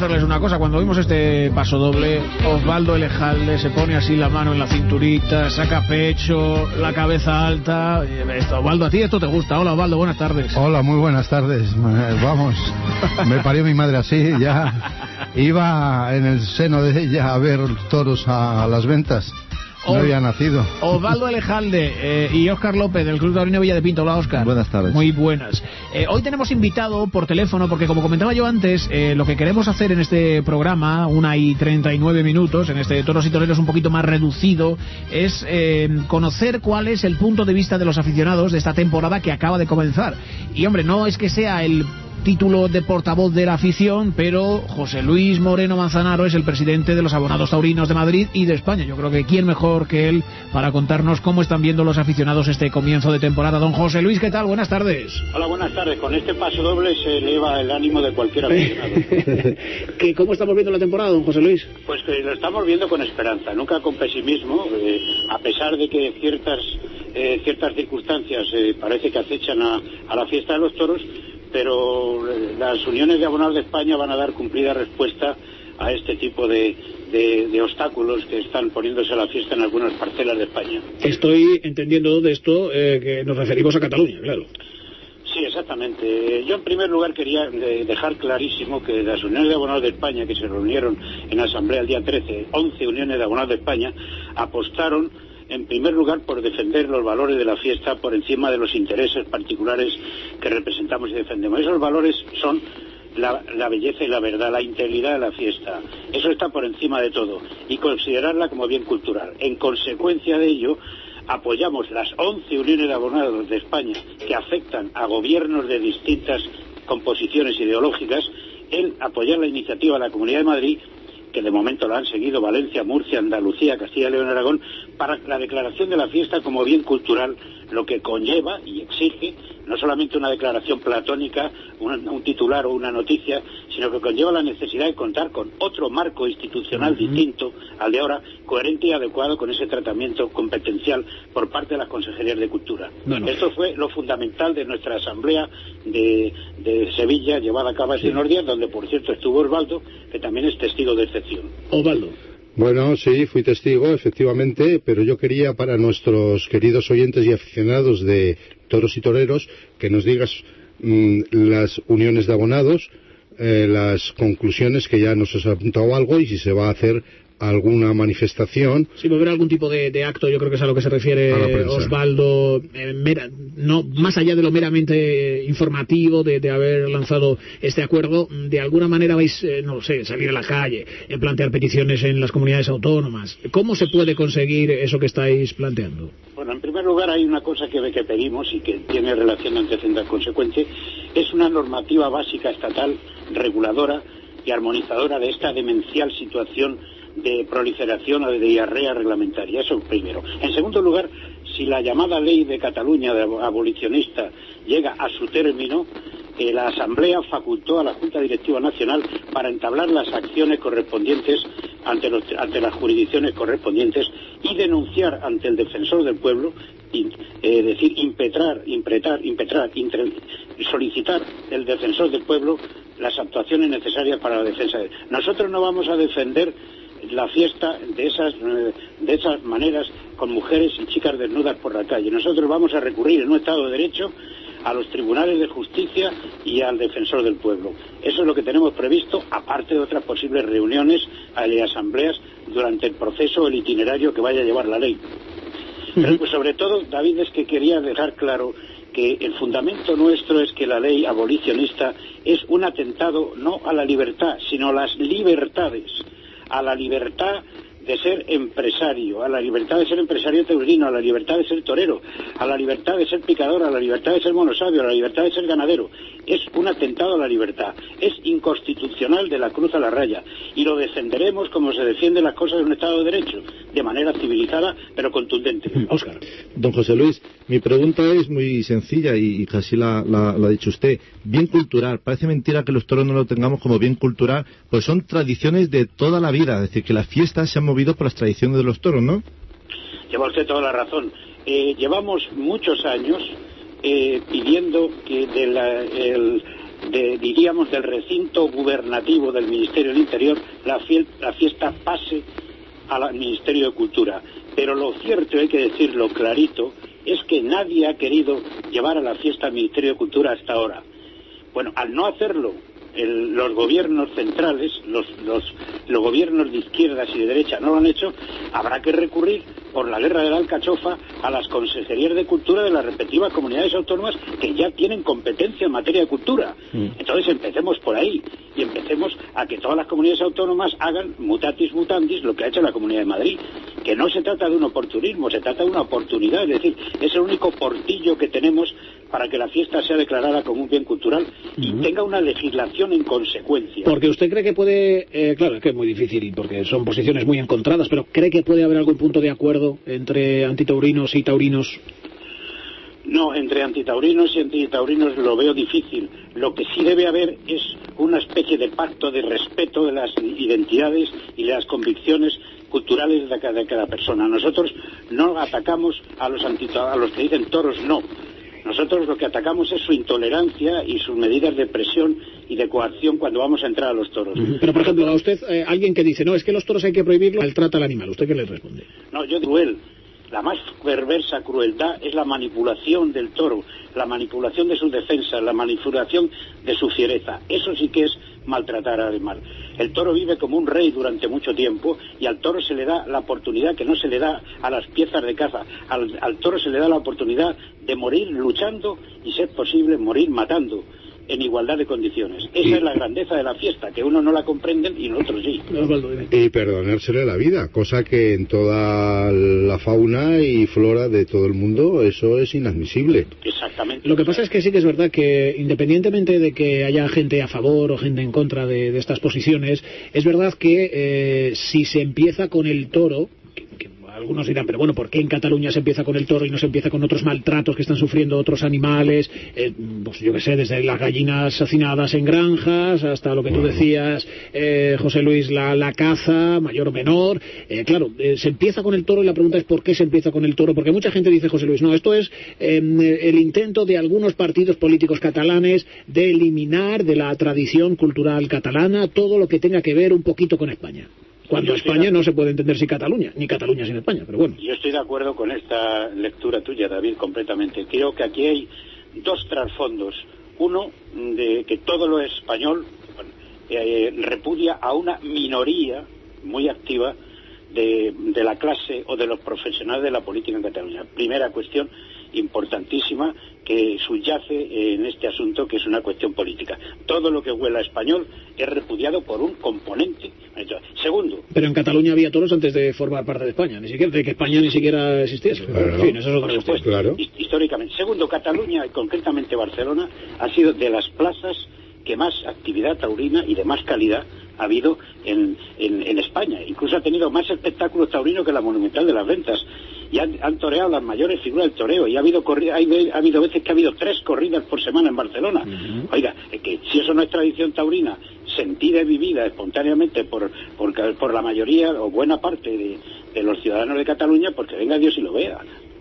confesarles una cosa. Cuando vimos este paso doble, Osvaldo Elejalde se pone así la mano en la cinturita, saca pecho, la cabeza alta. Osvaldo, a ti esto te gusta. Hola, Osvaldo, buenas tardes. Hola, muy buenas tardes. Vamos, me parió mi madre así, ya iba en el seno de ella a ver toros a las ventas. No había nacido. Osvaldo Elejalde y Óscar López del Club Taurino Villa de Pinto. Hola, Óscar. Buenas tardes. Muy buenas. Hoy tenemos invitado por teléfono porque, como comentaba yo antes, lo que queremos hacer en este programa, 1:39, en este Toros y Toreros un poquito más reducido, es conocer cuál es el punto de vista de los aficionados de esta temporada que acaba de comenzar. Y, hombre, no es que sea el título de portavoz de la afición, pero José Luis Moreno Manzanaro es el presidente de los abonados taurinos de Madrid y de España. Yo creo que quién mejor que él para contarnos cómo están viendo los aficionados este comienzo de temporada. Don José Luis, ¿qué tal? Buenas tardes. Hola, buenas tardes. Con este paso doble se eleva el ánimo de cualquier aficionado. ¿Cómo estamos viendo la temporada, don José Luis? Pues que lo estamos viendo con esperanza, nunca con pesimismo, a pesar de que ciertas circunstancias parece que acechan a la fiesta de los toros, pero las uniones de abonados de España van a dar cumplida respuesta a este tipo de obstáculos que están poniéndose a la fiesta en algunas parcelas de España. Estoy entendiendo de esto que nos referimos a Cataluña, claro. Sí, exactamente. Yo en primer lugar quería dejar clarísimo que las uniones de abonados de España que se reunieron en la Asamblea el día 13, 11 uniones de abonados de España, apostaron en primer lugar por defender los valores de la fiesta por encima de los intereses particulares que representamos y defendemos. Esos valores son la belleza y la verdad, la integridad de la fiesta. Eso está por encima de todo y considerarla como bien cultural. En consecuencia de ello, apoyamos las 11 uniones de abonados de España que afectan a gobiernos de distintas composiciones ideológicas en apoyar la iniciativa de la Comunidad de Madrid, que de momento la han seguido Valencia, Murcia, Andalucía, Castilla y León y Aragón, para la declaración de la fiesta como bien cultural, lo que conlleva y exige no solamente una declaración platónica, un titular o una noticia, sino que conlleva la necesidad de contar con otro marco institucional distinto al de ahora, coherente y adecuado con ese tratamiento competencial por parte de las consejerías de Cultura. Esto fue lo fundamental de nuestra asamblea de Sevilla, llevada a cabo hace unos días, donde por cierto estuvo Osvaldo, que también es testigo de excepción. Osvaldo. Bueno, sí, fui testigo, efectivamente, pero yo quería para nuestros queridos oyentes y aficionados de Toros y Toreros que nos digas las uniones de abonados, las conclusiones, que ya nos has apuntado algo, y si se va a hacer alguna manifestación. Sí, va a haber algún tipo de acto, yo creo que es a lo que se refiere Osvaldo, no más allá de lo meramente informativo de haber lanzado este acuerdo. De alguna manera vais, no lo sé, salir a la calle, plantear peticiones en las comunidades autónomas. ¿Cómo se puede conseguir eso que estáis planteando? Bueno, en primer lugar hay una cosa que pedimos y que tiene relación antecedente consecuente, es una normativa básica estatal reguladora y armonizadora de esta demencial situación de proliferación o de diarrea reglamentaria. Eso primero. En segundo lugar, si la llamada ley de Cataluña de abolicionista llega a su término, la Asamblea facultó a la Junta Directiva Nacional para entablar las acciones correspondientes ante las jurisdicciones correspondientes y denunciar ante el defensor del pueblo, solicitar el defensor del pueblo las actuaciones necesarias para la defensa de él. Nosotros no vamos a defender la fiesta de esas maneras, con mujeres y chicas desnudas por la calle. Nosotros vamos a recurrir en un Estado de Derecho a los tribunales de justicia y al defensor del pueblo. Eso es lo que tenemos previsto, aparte de otras posibles reuniones y asambleas durante el proceso, el itinerario que vaya a llevar la ley. Pero pues, sobre todo, David, es que quería dejar claro que el fundamento nuestro es que la ley abolicionista es un atentado no a la libertad, sino a las libertades, a la libertad de ser empresario, a la libertad de ser empresario taurino, a la libertad de ser torero, a la libertad de ser picador, a la libertad de ser monosabio, a la libertad de ser ganadero. Es un atentado a la libertad, es inconstitucional de la cruz a la raya, y lo defenderemos como se defienden las cosas en un Estado de Derecho, de manera civilizada pero contundente. Óscar. Don José Luis, mi pregunta es muy sencilla y casi la ha dicho usted. Bien cultural, parece mentira que los toros no lo tengamos como bien cultural, pues son tradiciones de toda la vida, es decir, que las fiestas se han movido por las tradiciones de los toros, ¿no? Lleva usted toda la razón. Llevamos muchos años pidiendo que diríamos, del recinto gubernativo del Ministerio del Interior, la fiesta pase al Ministerio de Cultura. Pero lo cierto, hay que decirlo clarito, es que nadie ha querido llevar a la fiesta al Ministerio de Cultura hasta ahora. Bueno, al no hacerlo los gobiernos centrales, los gobiernos de izquierdas y de derecha no lo han hecho, habrá que recurrir por la guerra de la alcachofa a las consejerías de cultura de las respectivas comunidades autónomas que ya tienen competencia en materia de cultura. Entonces empecemos por ahí y empecemos a que todas las comunidades autónomas hagan mutatis mutandis lo que ha hecho la Comunidad de Madrid, que no se trata de un oportunismo, se trata de una oportunidad, es decir, es el único portillo que tenemos para que la fiesta sea declarada como un bien cultural y tenga una legislación en consecuencia. Porque usted cree que puede, claro, es que es muy difícil porque son posiciones muy encontradas, pero ¿cree que puede haber algún punto de acuerdo entre antitaurinos y taurinos? No, entre antitaurinos y antitaurinos lo veo difícil. Lo que sí debe haber es una especie de pacto de respeto de las identidades y de las convicciones culturales de cada persona. Nosotros no atacamos a los que dicen toros, no. Nosotros lo que atacamos es su intolerancia y sus medidas de presión y de coacción cuando vamos a entrar a los toros. Pero, por ejemplo, a usted, alguien que dice, no, es que los toros hay que prohibirlo, maltrata al animal. ¿Usted qué le responde? No, yo digo cruel. La más perversa crueldad es la manipulación del toro, la manipulación de sus defensas, la manipulación de su fiereza. Eso sí que es maltratar al animal. El toro vive como un rey durante mucho tiempo y al toro se le da la oportunidad que no se le da a las piezas de caza. Al toro se le da la oportunidad de morir luchando y, si es posible, morir matando, en igualdad de condiciones. Esa es la grandeza de la fiesta, que uno no la comprenden y nosotros sí. Y perdonársele la vida, cosa que en toda la fauna y flora de todo el mundo eso es inadmisible. Exactamente. Lo que pasa es que sí que es verdad que independientemente de que haya gente a favor o gente en contra de estas posiciones, es verdad que si se empieza con el toro, que algunos dirán, pero bueno, ¿por qué en Cataluña se empieza con el toro y no se empieza con otros maltratos que están sufriendo otros animales? Pues yo qué sé, desde las gallinas hacinadas en granjas hasta lo que tú decías, José Luis, la caza, mayor o menor. Claro, se empieza con el toro y la pregunta es ¿por qué se empieza con el toro? Porque mucha gente dice, José Luis, no, esto es el intento de algunos partidos políticos catalanes de eliminar de la tradición cultural catalana todo lo que tenga que ver un poquito con España. Cuando España no se puede entender sin Cataluña, ni Cataluña sin España, pero bueno. Yo estoy de acuerdo con esta lectura tuya, David, completamente. Creo que aquí hay dos trasfondos. Uno, de que todo lo español repudia a una minoría muy activa de la clase o de los profesionales de la política en Cataluña. Primera cuestión importantísima que subyace en este asunto, que es una cuestión política. Todo lo que huela a español es repudiado por un componente. Segundo. Pero en Cataluña había toros antes de formar parte de España, ni siquiera de que España ni siquiera existiese. Claro, en fin, eso es otra cuestión. Claro. Históricamente. Segundo, Cataluña, y concretamente Barcelona, ha sido de las plazas que más actividad taurina y de más calidad ha habido en España. Incluso ha tenido más espectáculos taurinos que la Monumental de las Ventas. Y han toreado las mayores figuras del toreo. Y ha habido veces que ha habido 3 corridas por semana en Barcelona. Oiga, que si eso no es tradición taurina, sentida y vivida espontáneamente por la mayoría o buena parte de los ciudadanos de Cataluña, pues que venga Dios y lo vea.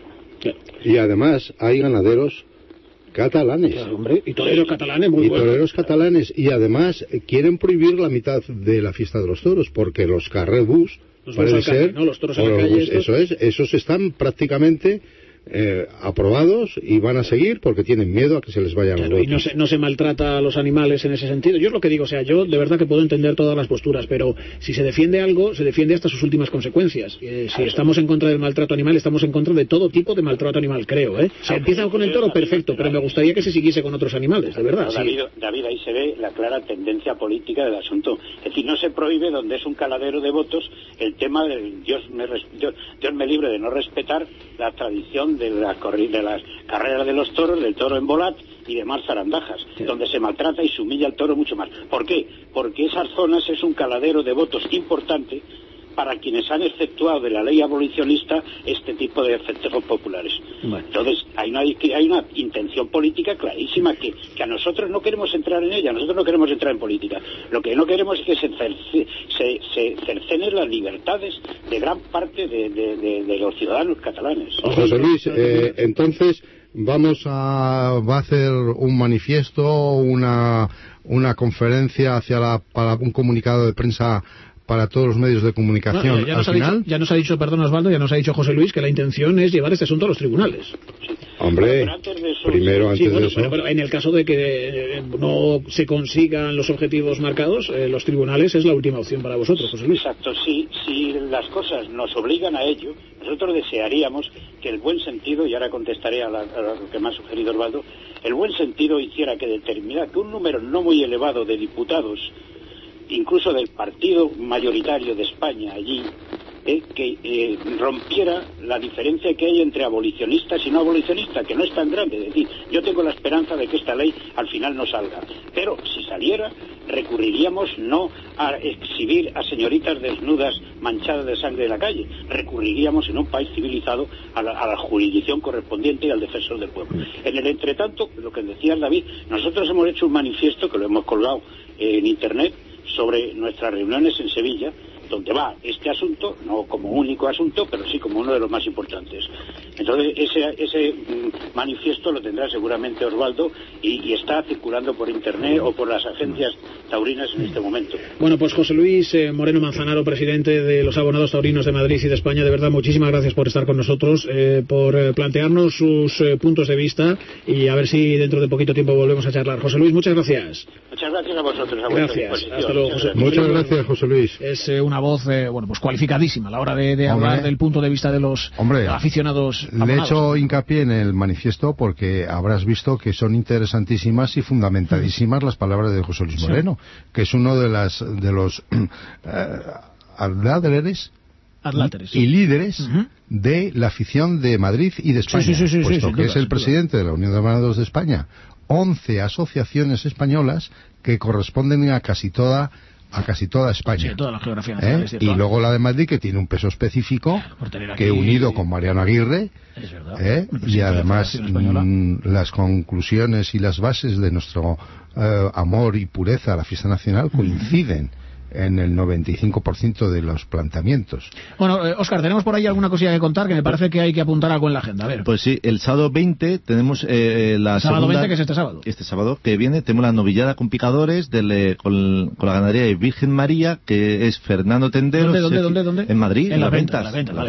Y además hay ganaderos catalanes. Claro, hombre, y toreros catalanes muy buenos. Y toreros catalanes. Y además quieren prohibir la mitad de la fiesta de los toros, porque los carrebús, parece ser, ¿no? Los toros en la calle, esos están prácticamente aprobados y van a seguir porque tienen miedo a que se les vayan los votos. Y no se maltrata a los animales en ese sentido. Yo es lo que digo, o sea, yo de verdad que puedo entender todas las posturas, pero si se defiende algo, se defiende hasta sus últimas consecuencias. Si estamos en contra del maltrato animal, estamos en contra de todo tipo de maltrato animal, creo. Se empieza con el toro, perfecto, pero me gustaría que se siguiese con otros animales, de verdad. David, ahí se ve la clara tendencia política del asunto. Es decir, no se prohíbe donde es un caladero de votos el tema del Dios me libre de no respetar la tradición de las carreras de los toros, del toro en volat y demás zarandajas, donde se maltrata y se humilla al toro mucho más. ¿Por qué? Porque esas zonas es un caladero de votos importante para quienes han efectuado de la ley abolicionista este tipo de festejos populares. Bueno. Entonces, hay una intención política clarísima que a nosotros no queremos entrar en ella, nosotros no queremos entrar en política. Lo que no queremos es que se cercenen las libertades de gran parte de los ciudadanos catalanes. José Luis, entonces, va a hacer un manifiesto, una conferencia para un comunicado de prensa para todos los medios de comunicación. Al final, ya nos ha dicho, perdón Osvaldo, ya nos ha dicho José Luis que la intención es llevar este asunto a los tribunales. Hombre, antes de eso. Pero en el caso de que no se consigan los objetivos marcados, los tribunales es la última opción para vosotros, José Luis. Exacto, si las cosas nos obligan a ello, nosotros desearíamos que el buen sentido, y ahora contestaré a lo que me ha sugerido Osvaldo, el buen sentido hiciera que que un número no muy elevado de diputados, incluso del partido mayoritario de España allí, que rompiera la diferencia que hay entre abolicionistas y no abolicionistas, que no es tan grande. Es decir, yo tengo la esperanza de que esta ley al final no salga, pero si saliera recurriríamos no a exhibir a señoritas desnudas manchadas de sangre en la calle, recurriríamos en un país civilizado a la jurisdicción correspondiente y al defensor del pueblo. En el entretanto, lo que decía David, nosotros hemos hecho un manifiesto que lo hemos colgado en internet sobre nuestras reuniones en Sevilla, donde va este asunto, no como único asunto, pero sí como uno de los más importantes. Entonces, ese manifiesto lo tendrá seguramente Osvaldo y está circulando por internet o por las agencias taurinas en este momento. Bueno, pues José Luis Moreno Manzanaro, presidente de los Abonados Taurinos de Madrid y de España, de verdad, muchísimas gracias por estar con nosotros, por plantearnos sus puntos de vista y a ver si dentro de poquito tiempo volvemos a charlar. José Luis, muchas gracias. Muchas gracias a vosotros. Gracias. Hasta luego, José. Muchas gracias, José Luis. Es una voz, pues cualificadísima a la hora de hablar del punto de vista de los aficionados abonados. Le he hecho hincapié en el manifiesto porque habrás visto que son interesantísimas y fundamentadísimas las palabras de José Luis Moreno, que es uno de los adláteres y líderes de la afición de Madrid y de España, puesto que es el presidente de la Unión de Abonados de España. 11 asociaciones españolas que corresponden a casi toda España. Sí, toda la geografía nacional, y luego la de Madrid, que tiene un peso específico, que unido con Mariano Aguirre, y además las conclusiones y las bases de nuestro amor y pureza a la fiesta nacional coinciden en el 95% de los planteamientos. Bueno, Óscar, tenemos por ahí alguna cosilla que contar, que me parece que hay que apuntar algo en la agenda. A ver. Pues sí, el sábado 20 tenemos la sábado segunda... 20, que es este sábado. Este sábado que viene tenemos la novillada con picadores con la ganadería de Virgen María, que es Fernando Tendero. ¿Dónde? En Madrid, en las ventas.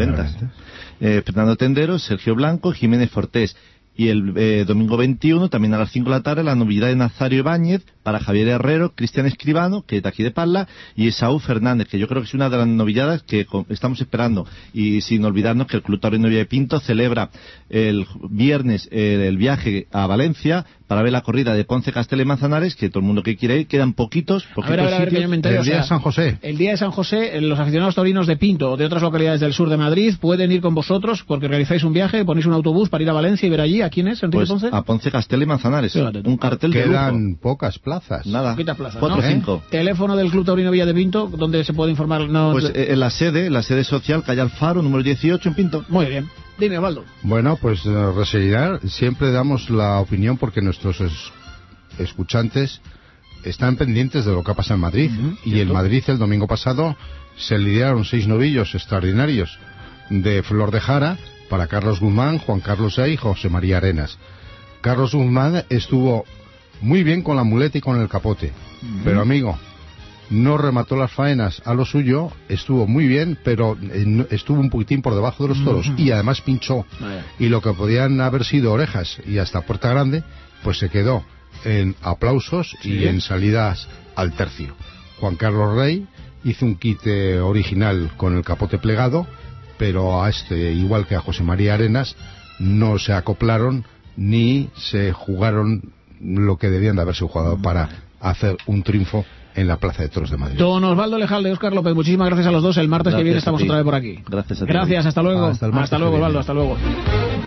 Fernando Tendero, Sergio Blanco, Jiménez Fortés. Y el domingo 21, también a las 5 de la tarde, la novedad de Nazario Ibáñez para Javier Herrero, Cristian Escribano, que es de aquí de Parla, y Esaú Fernández, que yo creo que es una de las novilladas que estamos esperando. Y sin olvidarnos que el Club Taurino Villa de Pinto celebra el viernes el viaje a Valencia para ver la corrida de Ponce, Castell y Manzanares, que todo el mundo que quiere ir, quedan poquitos a ver, que yo me entere, el día de San José. El día de San José, los aficionados taurinos de Pinto o de otras localidades del sur de Madrid pueden ir con vosotros porque realizáis un viaje, ponéis un autobús para ir a Valencia y ver allí. ¿A quién es, Enrique Ponce? A Ponce, Castell y Manzanares. Un cartel de lujo. Quedan pocas plazas. Nada. Poquitas plazas, 4 o 5. Teléfono del Club Taurino Villa de Pinto, donde se puede informar. Pues en la sede social, calle Alfaro, número 18, en Pinto. Muy bien. Dime, Osvaldo. Bueno, pues reseñar, siempre damos la opinión porque nuestros escuchantes están pendientes de lo que ha pasado en Madrid. Y en Madrid el domingo pasado se lidiaron 6 novillos extraordinarios de Flor de Jara para Carlos Guzmán, Juan Carlos E y José María Arenas. Carlos Guzmán estuvo muy bien con la muleta y con el capote, pero amigo, no remató las faenas a lo suyo, estuvo muy bien, pero estuvo un poquitín por debajo de los toros y además pinchó. Y lo que podían haber sido orejas y hasta puerta grande, pues se quedó en aplausos y en salidas al tercio. Juan Carlos Rey hizo un quite original con el capote plegado, pero a igual que a José María Arenas, no se acoplaron ni se jugaron lo que debían de haberse jugado para hacer un triunfo en la Plaza de Toros de Madrid. Don Osvaldo Lejalde, Óscar López, muchísimas gracias a los dos. El martes que viene estamos otra vez por aquí. Gracias a ti. Gracias, hasta luego. Hasta luego, Osvaldo, hasta luego.